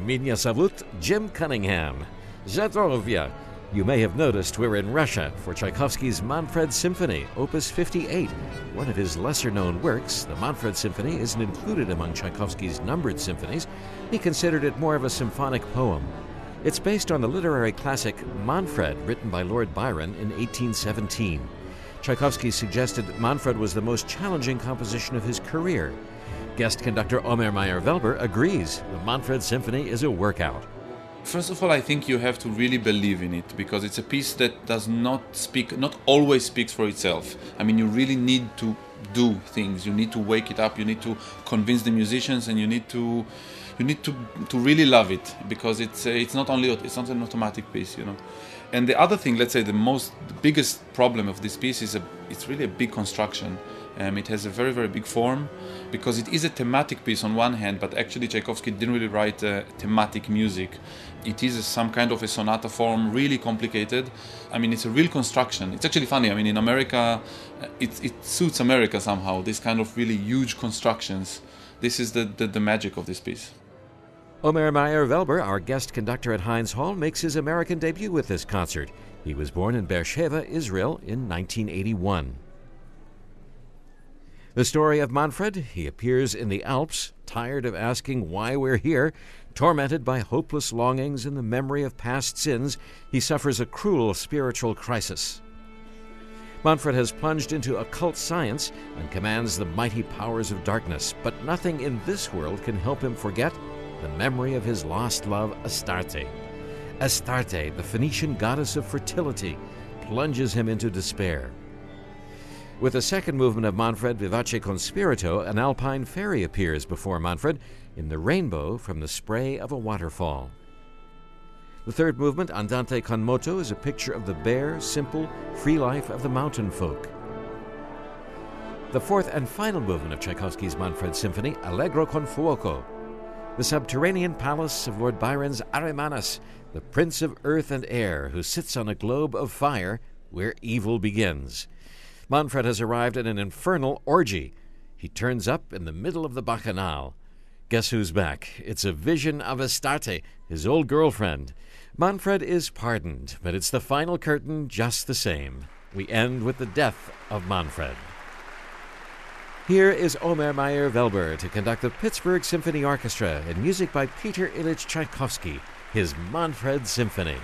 Minya Savut, Jim Cunningham. Zdorowia. You may have noticed we're in Russia for Tchaikovsky's Manfred Symphony, Opus 58. One of his lesser-known works, the Manfred Symphony, isn't included among Tchaikovsky's numbered symphonies. He considered it more of a symphonic poem. It's based on the literary classic Manfred, written by Lord Byron in 1817. Tchaikovsky suggested that Manfred was the most challenging composition of his career. Guest conductor Omer Meyer-Welber agrees the Manfred Symphony is a workout. First of all, I think you have to really believe in it, because it's a piece that does not always speaks for itself. I mean, you really need to do things. You need to wake it up. You need to convince the musicians, and you need to really love it, because it's not an automatic piece, you know. And the other thing, let's say the biggest problem of this piece is it's really a big construction. It has a very, very big form, because it is a thematic piece on one hand, but actually Tchaikovsky didn't really write thematic music. It is some kind of a sonata form, really complicated. I mean, it's a real construction. It's actually funny. I mean, in America, it suits America somehow, this kind of really huge constructions. This is the magic of this piece. Omer Meyer-Welber, our guest conductor at Heinz Hall, makes his American debut with this concert. He was born in Beersheba, Israel, in 1981. The story of Manfred: he appears in the Alps, tired of asking why we're here. Tormented by hopeless longings and the memory of past sins, he suffers a cruel spiritual crisis. Manfred has plunged into occult science and commands the mighty powers of darkness, but nothing in this world can help him forget the memory of his lost love, Astarte. Astarte, the Phoenician goddess of fertility, plunges him into despair. With the second movement of Manfred, Vivace con Spirito, an alpine fairy appears before Manfred in the rainbow from the spray of a waterfall. The third movement, Andante con moto, is a picture of the bare, simple, free life of the mountain folk. The fourth and final movement of Tchaikovsky's Manfred Symphony, Allegro con fuoco, the subterranean palace of Lord Byron's Arimanes, the prince of earth and air who sits on a globe of fire where evil begins. Manfred has arrived at an infernal orgy. He turns up in the middle of the bacchanal. Guess who's back? It's a vision of Astarte, his old girlfriend. Manfred is pardoned, but it's the final curtain just the same. We end with the death of Manfred. Here is Omer Meyer-Welber to conduct the Pittsburgh Symphony Orchestra in music by Peter Ilyich Tchaikovsky, his Manfred Symphony.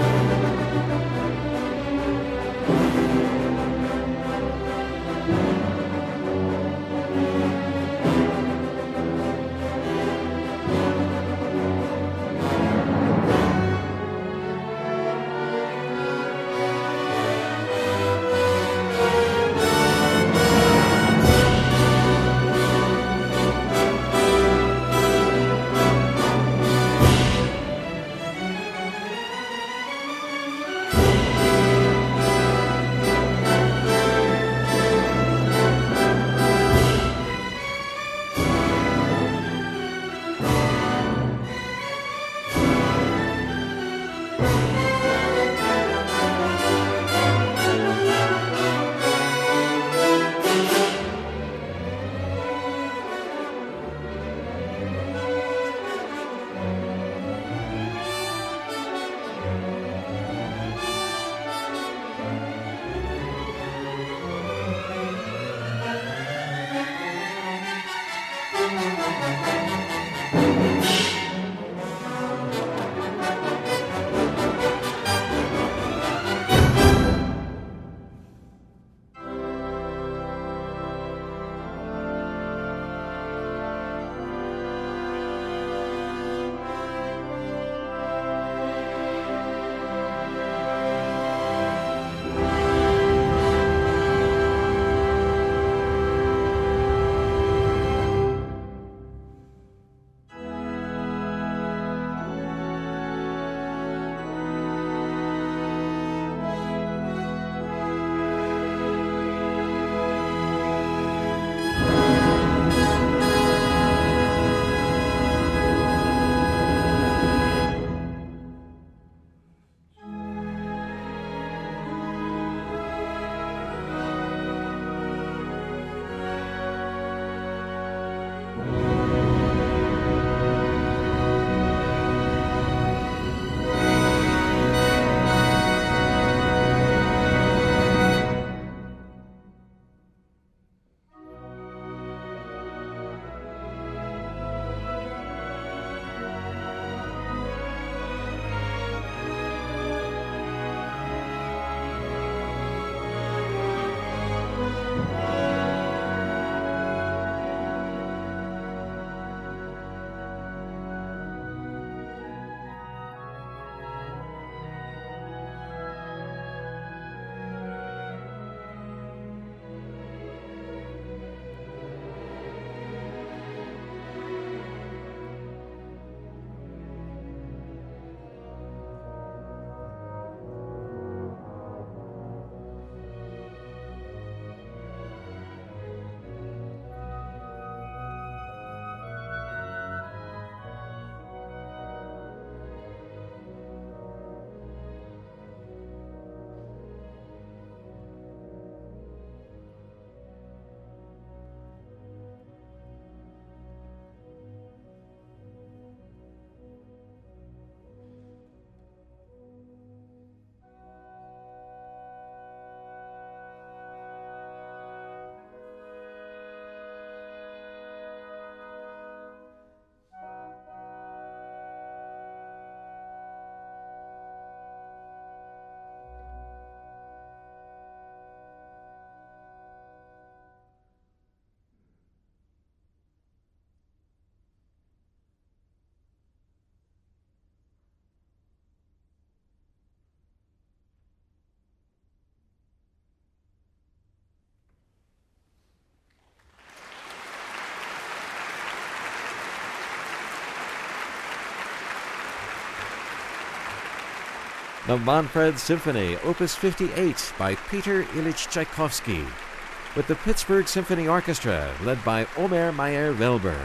The Manfred Symphony, Opus 58 by Peter Ilyich Tchaikovsky, with the Pittsburgh Symphony Orchestra led by Omer Mayer-Welber.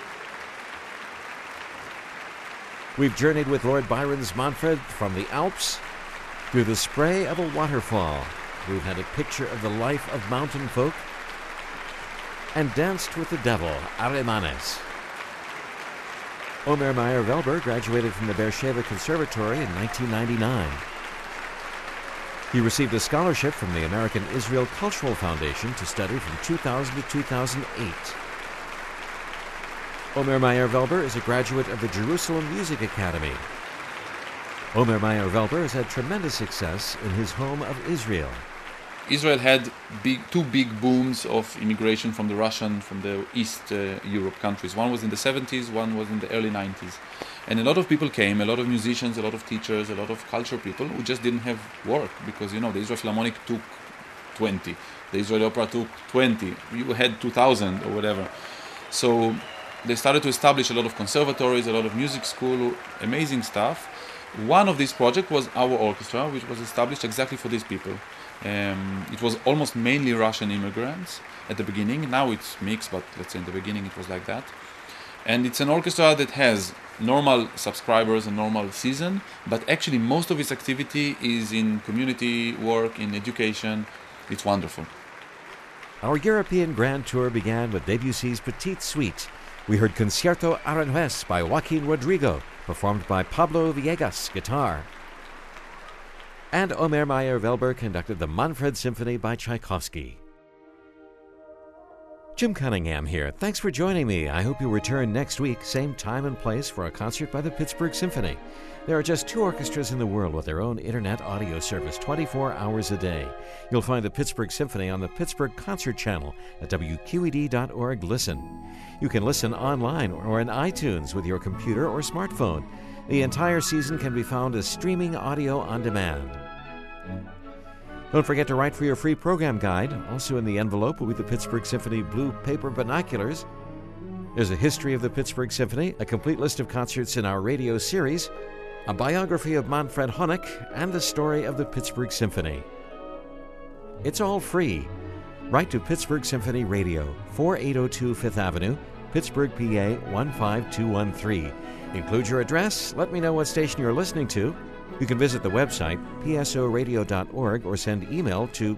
We've journeyed with Lord Byron's Manfred from the Alps through the spray of a waterfall. We've had a picture of the life of mountain folk and danced with the devil, Arimanes. Omer Mayer-Welber graduated from the Beersheba Conservatory in 1999. He received a scholarship from the American Israel Cultural Foundation to study from 2000 to 2008. Omer Mayer-Welber is a graduate of the Jerusalem Music Academy. Omer Meyer-Velber has had tremendous success in his home of Israel. Israel had two big booms of immigration from the East Europe countries. One was in the 70s, one was in the early 90s. And a lot of people came, a lot of musicians, a lot of teachers, a lot of culture people who just didn't have work because, the Israel Philharmonic took 20. The Israeli Opera took 20. You had 2,000 or whatever. So they started to establish a lot of conservatories, a lot of music school, amazing stuff. One of these projects was our orchestra, which was established exactly for these people. It was almost mainly Russian immigrants at the beginning. Now it's mixed, but let's say in the beginning it was like that. And it's an orchestra that has normal subscribers and normal season, but actually most of its activity is in community work, in education. It's wonderful. Our European Grand Tour began with Debussy's Petite Suite. We heard Concierto Aranjuez by Joaquin Rodrigo, performed by Pablo Villegas, guitar. And Omer Meyer-Velber conducted the Manfred Symphony by Tchaikovsky. Jim Cunningham here. Thanks for joining me. I hope you'll return next week, same time and place, for a concert by the Pittsburgh Symphony. There are just 2 orchestras in the world with their own internet audio service 24 hours a day. You'll find the Pittsburgh Symphony on the Pittsburgh Concert Channel at WQED.org. Listen. You can listen online or in iTunes with your computer or smartphone. The entire season can be found as streaming audio on demand. Don't forget to write for your free program guide. Also in the envelope will be the Pittsburgh Symphony Blue Paper Binoculars. There's a history of the Pittsburgh Symphony, a complete list of concerts in our radio series, a biography of Manfred Honeck, and the story of the Pittsburgh Symphony. It's all free. Write to Pittsburgh Symphony Radio, 4802 Fifth Avenue, Pittsburgh, PA 15213. Include your address, let me know what station you're listening to. You can visit the website, psoradio.org, or send email to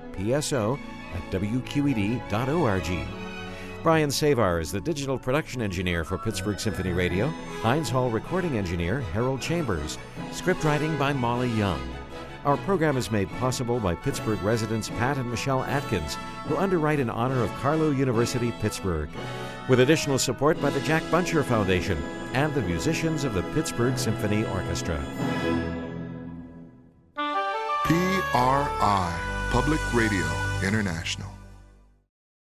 pso@wqed.org. Brian Savar is the digital production engineer for Pittsburgh Symphony Radio. Heinz Hall recording engineer Harold Chambers. Script writing by Molly Young. Our program is made possible by Pittsburgh residents Pat and Michelle Atkins, who underwrite in honor of Carlow University, Pittsburgh, with additional support by the Jack Buncher Foundation and the musicians of the Pittsburgh Symphony Orchestra. PRI, Public Radio International.